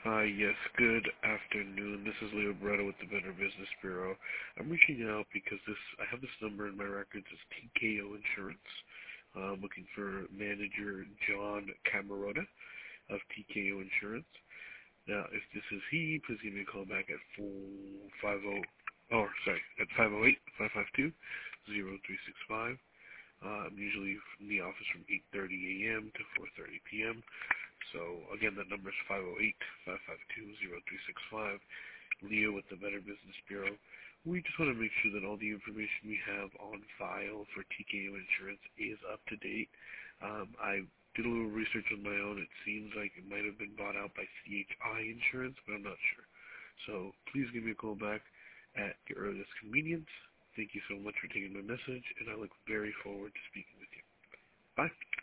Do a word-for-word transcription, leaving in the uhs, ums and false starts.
Hi, yes, good afternoon. This is Leo Bretta with the Better Business Bureau. I'm reaching out because this I have this number in my records. It's T K O Insurance. Uh, I'm looking for manager John Camarota of T K O Insurance. Now, if this is he, please give me a call back at four five zero. Oh, sorry, at five zero eight, five five two, zero three six five. Uh, I'm usually in the office from eight thirty a m to four thirty p m So, again, that number is five zero eight, five five two, zero three six five. Leo with the Better Business Bureau. We just want to make sure that all the information we have on file for T K O Insurance is up to date. Um, I did a little research on my own. It seems like it might have been bought out by C H I Insurance, but I'm not sure. So please give me a call back at your earliest convenience. Thank you so much for taking my message, and I look very forward to speaking with you. Bye.